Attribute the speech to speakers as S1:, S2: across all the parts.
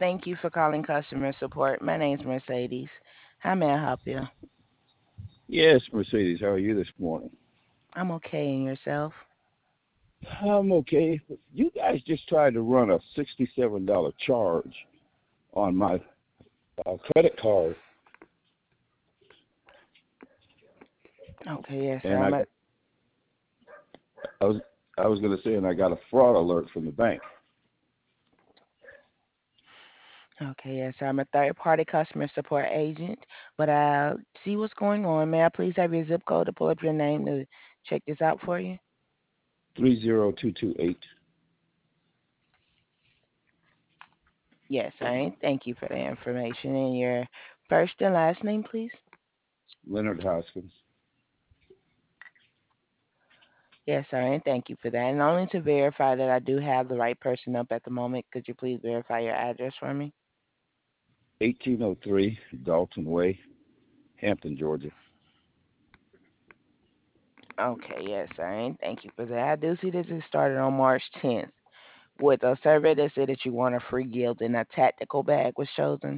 S1: Thank you for calling customer support. My name's Mercedes. How may I help you?
S2: Yes, Mercedes, how are you this morning?
S1: I'm okay, and yourself?
S2: I'm okay. You guys just tried to run a $67 charge on my credit card,
S1: Okay, yes, sir.
S2: and I was I was going to say, and I got a fraud alert from the bank.
S1: Okay, yes, sir. I'm a third-party customer support agent, but I'll see what's going on. May I please have your zip code to pull up your name to check this out for you?
S2: 30228
S1: Yes, sir. Thank you for the information. And your first and last name, please?
S2: Leonard Hoskins.
S1: Yes, sir. And thank you for that. And only to verify that I do have the right person up at the moment, could you please verify your address for me?
S2: 1803 Dalton Way, Hampton, Georgia.
S1: Okay, yes, sir. And thank you for that. I do see that it started on March 10th with a survey that said that you want a free gift and a tactical bag was chosen.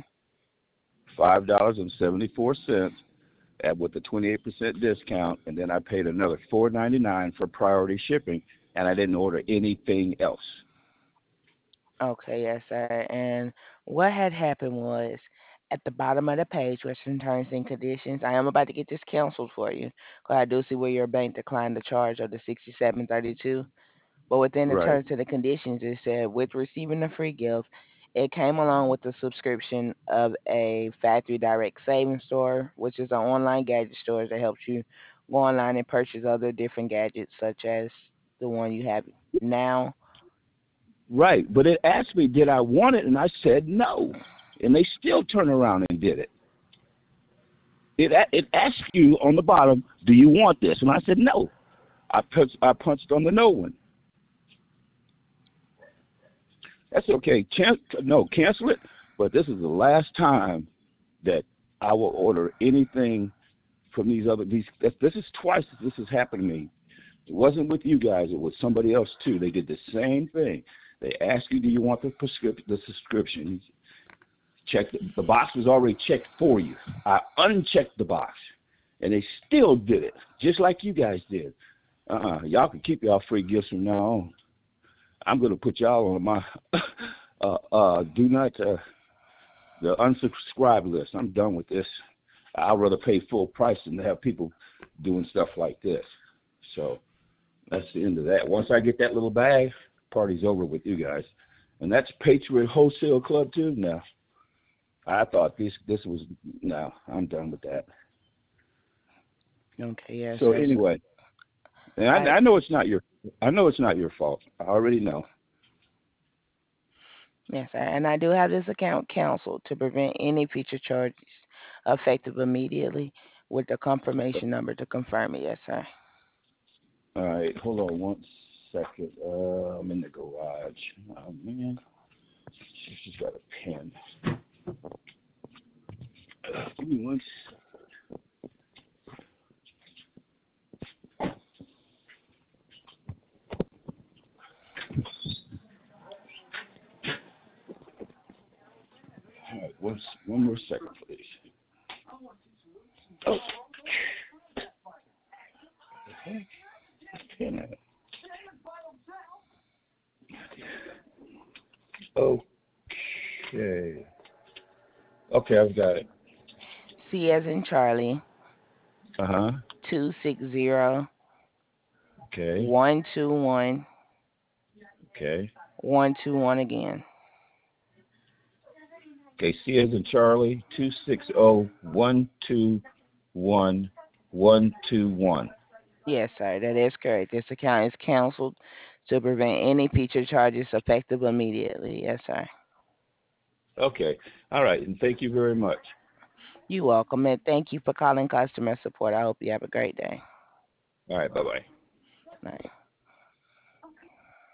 S2: $5.74 with a 28% discount, and then I paid another $4.99 for priority shipping, and I didn't order anything else.
S1: Okay, yes, sir. And what had happened was at the bottom of the page, which in terms and conditions, I am about to get this canceled for you. 'Cause I do see where your bank declined the charge of the 67.32. But within the
S2: Right.
S1: terms and the conditions, it said with receiving the free gift, it came along with the subscription of a factory direct savings store, which is an online gadget store that helps you go online and purchase other different gadgets, such as the one you have now.
S2: Right, but it asked me, did I want it? And I said no. And they still turned around and did it. It asked you on the bottom, do you want this? And I said no. I punched on the no one. That's okay. Cancel it. But this is the last time that I will order anything from these. This is twice this has happened to me. It wasn't with you guys. It was somebody else too. They did the same thing. They asked you, do you want the subscription? Check the box was already checked for you. I unchecked the box, and they still did it, just like you guys did. Y'all can keep y'all free gifts from now on. I'm gonna put y'all on my do not the unsubscribe list. I'm done with this. I'd rather pay full price than to have people doing stuff like this. So that's the end of that. Once I get that little bag, party's over with you guys. And that's Patriot Wholesale Club too now. I thought this was no, I'm done with that.
S1: Okay, yes,
S2: So
S1: sir. So
S2: anyway, and
S1: I
S2: I know it's not your fault. I already know.
S1: yes, sir. And I do have this account canceled to prevent any future charges effective immediately with the confirmation number to confirm it. Yes, sir.
S2: All right, hold on one second. I'm in the garage. Oh man, she's got a pen. Give me one. All right, one more second, please. Oh, heck, pen at? Okay. Okay, I've got it.
S1: C as in Charlie,
S2: Uh huh.
S1: 260
S2: Okay.
S1: 121
S2: Okay.
S1: 121 again.
S2: Okay. C as in Charlie. 260-121-121.
S1: Yes, sir, that is correct. This account is canceled to prevent any future charges effective immediately. Yes, sir.
S2: Okay. All right. And thank you very much.
S1: You're welcome, and thank you for calling customer support. I hope you have a great day.
S2: All right. Bye bye.
S1: Bye.